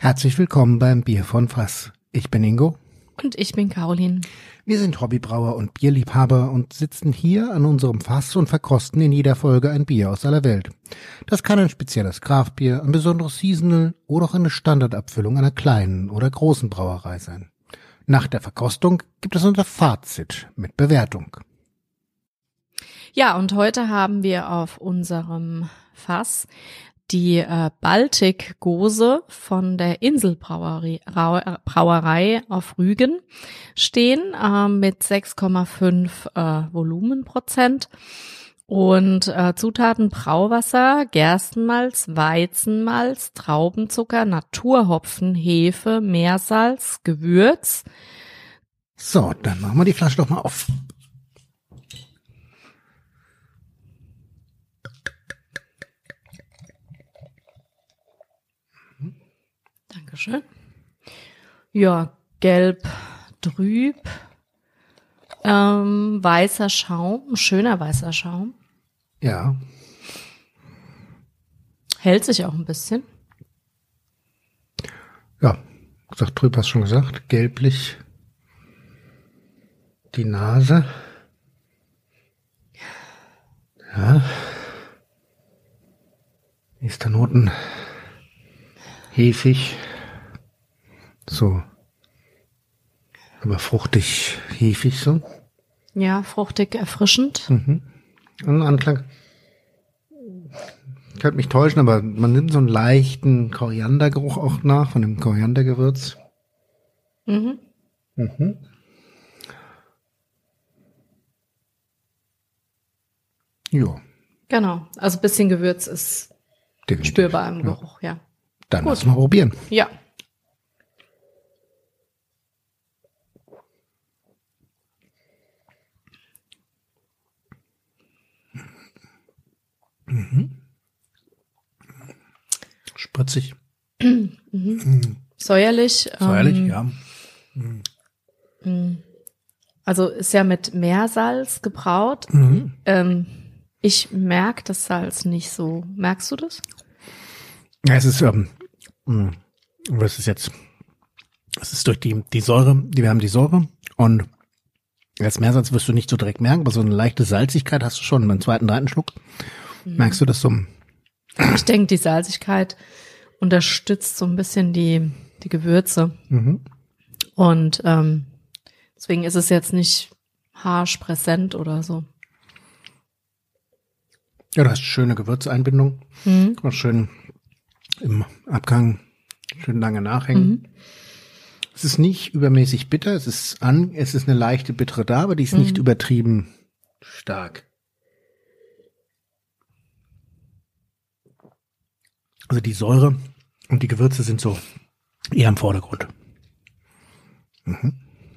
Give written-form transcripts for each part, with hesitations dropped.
Herzlich willkommen beim Bier von Fass. Ich bin Ingo. Und ich bin Caroline. Wir sind Hobbybrauer und Bierliebhaber und sitzen hier an unserem Fass und verkosten in jeder Folge ein Bier aus aller Welt. Das kann ein spezielles Craftbier, ein besonderes Seasonal oder auch eine Standardabfüllung einer kleinen oder großen Brauerei sein. Nach der Verkostung gibt es unser Fazit mit Bewertung. Ja, und heute haben wir auf unserem Fass die Baltic Gose von der Inselbrauerei auf Rügen stehen mit 6,5 Volumenprozent und Zutaten Brauwasser, Gerstenmalz, Weizenmalz, Traubenzucker, Naturhopfen, Hefe, Meersalz, Gewürz. So, dann machen wir die Flasche doch mal auf. Dankeschön. Ja, gelb trüb, weißer Schaum, schöner weißer Schaum. Ja. Hält sich auch ein bisschen. Ja, gesagt, trüb hast du schon gesagt. Gelblich. Die Nase. Ja. Nächster Noten. Hefig. So. Aber fruchtig, hefig so. Ja, fruchtig, erfrischend. Mhm. Und ein Anklang. Könnte mich täuschen, aber man nimmt so einen leichten Koriandergeruch auch nach, von dem Koriandergewürz. Mhm. Mhm. Ja. Genau, also ein bisschen Gewürz ist Definitiv. spürbar im Geruch, ja. Dann Gut. lass mal probieren. Ja. Spritzig. Säuerlich. Säuerlich, ja. Also ist ja mit Meersalz gebraut. Mhm. Ich merke das Salz nicht so. Merkst du das? Ja, es ist, was ist jetzt? Es ist durch die Säure, wir haben die Säure und als Meersalz wirst du nicht so direkt merken, aber so eine leichte Salzigkeit hast du schon beim zweiten, dritten Schluck. Merkst du das so? Ich denke, die Salzigkeit unterstützt so ein bisschen die Gewürze. Mhm. Und deswegen ist es jetzt nicht harsch präsent oder so. Ja, du hast schöne Gewürzeinbindung. Kann man schön im Abgang schön lange nachhängen. Es ist nicht übermäßig bitter, es ist eine leichte Bittere da, aber die ist nicht übertrieben stark. Also die Säure und die Gewürze sind so eher im Vordergrund. Mhm.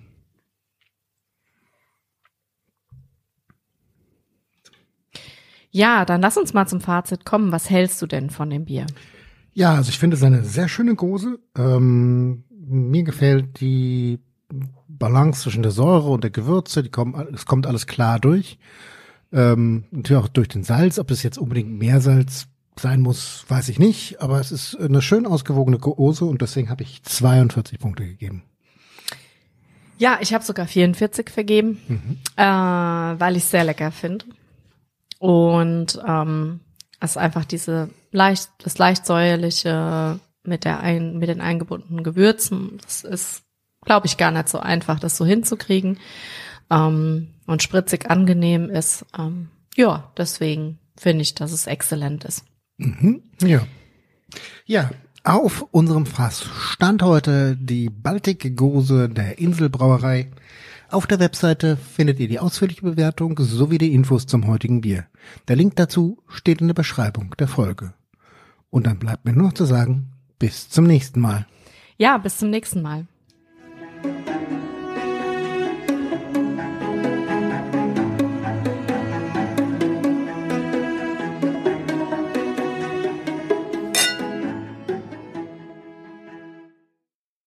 Ja, dann lass uns mal zum Fazit kommen. Was hältst du denn von dem Bier? Ja, also ich finde es eine sehr schöne Gose. Mir gefällt die Balance zwischen der Säure und der Gewürze. Es kommt alles klar durch. Natürlich auch durch den Salz. Ob es jetzt unbedingt Meersalz sein muss, weiß ich nicht. Aber es ist eine schön ausgewogene Gose und deswegen habe ich 42 Punkte gegeben. Ja, ich habe sogar 44 vergeben, weil ich es sehr lecker finde. Und es einfach das leicht säuerliche mit den eingebundenen Gewürzen, das ist, glaube ich, gar nicht so einfach, das so hinzukriegen. Und spritzig angenehm ist. Ja, deswegen finde ich, dass es exzellent ist. Mhm. Ja. Ja, auf unserem Fass stand heute die Baltic Gose der Inselbrauerei. Auf der Webseite findet ihr die ausführliche Bewertung sowie die Infos zum heutigen Bier. Der Link dazu steht in der Beschreibung der Folge. Und dann bleibt mir nur noch zu sagen, bis zum nächsten Mal. Ja, bis zum nächsten Mal.